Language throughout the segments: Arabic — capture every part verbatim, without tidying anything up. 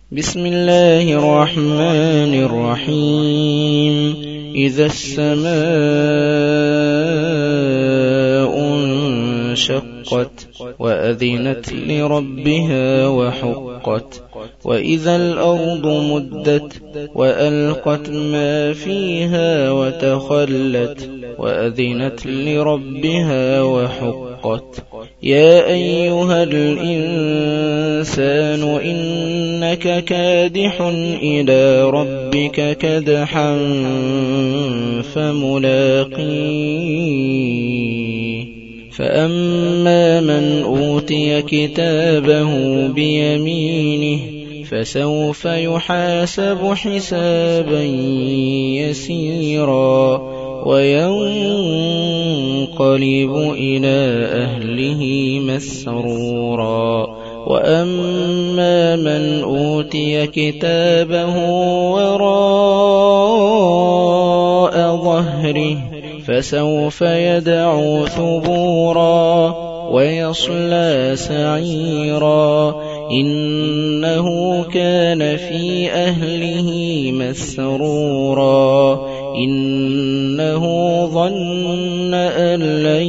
بسم الله الرحمن الرحيم. إذا السماء انشقت وأذنت لربها وحقت وإذا الأرض مدت وألقت ما فيها وتخلت وأذنت لربها وحقت. يا أيها الإنسان إنك كادح إلى ربك كدحا فملاقيه. فأما من أوتي كتابه بيمينه فسوف يحاسب حسابا يسيرا وينقلب إلى أهله مسرورا. وأما من أوتي كتابه وراء ظهره فسوف يدعو ثبورا ويصلى سعيرا إنه كان في أهله مسرورا إنه ظن أن لن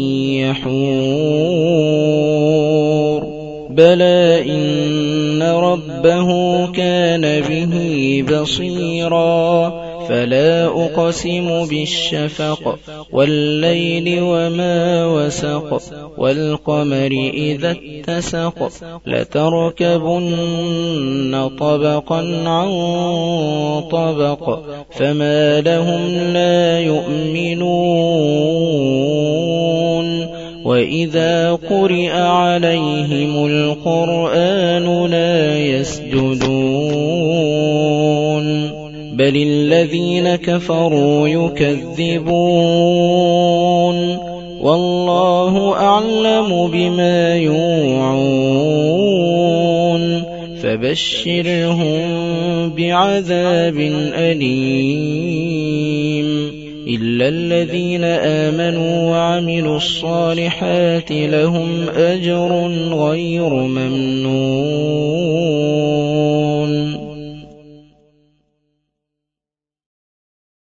يحور بلى إن ربه كان به بصيرا. فلا أقسم بالشفق والليل وما وسق والقمر إذا اتسق لتركبن طبقا عن طبق فما لهم لا يؤمنون. وإذا قرئ عليهم القرآن لا يسجدون بل الذين كفروا يكذبون والله أعلم بما يوعون. فبشرهم بعذاب أليم إلا الذين آمنوا وعملوا الصالحات لهم أجر غير ممنون.